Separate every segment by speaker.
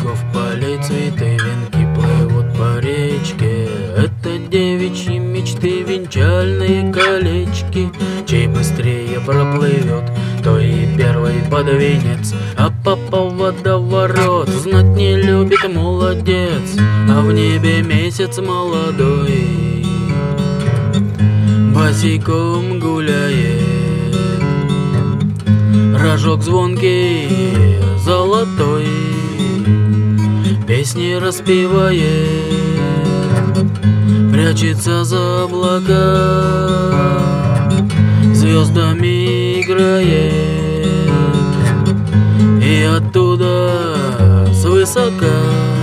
Speaker 1: берегов полей цветы, венки плывут по речке. Это девичьи мечты, венчальные колечки. Чей быстрее проплывет, то и первый под венец. А папа в водоворот знать не любит, молодец. А в небе месяц молодой босиком гуляет. Рожок звонкий, золотой, песни распевает, прячется за облака, звездами играет, и оттуда свысока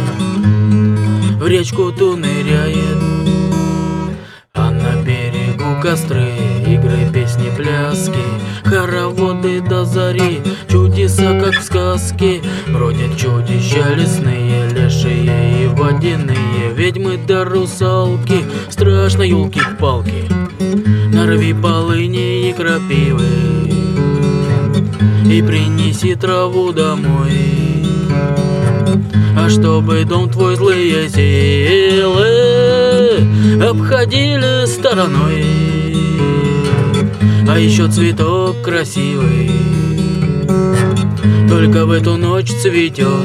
Speaker 1: в речку ту ныряет. А на берегу костры, игры, песни, пляски, хороводы до зари, чудеса, как в сказке. Бродят чудища лесные, лешие и водяные, ведьмы да русалки. Страшно елки-палки, нарви полыни и крапивы и принеси траву домой. А чтобы дом твой злые силы обходили стороной. А еще цветок красивый только в эту ночь цветет,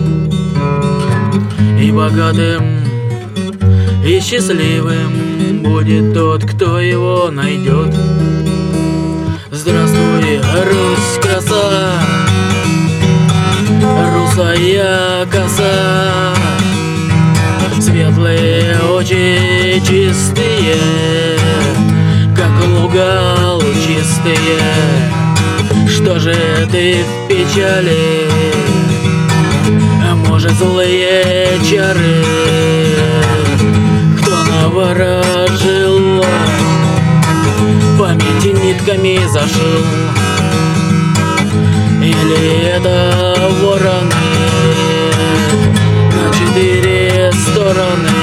Speaker 1: и богатым, и счастливым будет тот, кто его найдет. Здравствуй, Русь, краса, русая коса, светлые очи чистые, как луга лучистые. Что же ты в печали? А может, злые чары? Кто наворожил, памяти нитками зашил? Или это вороны на 4 стороны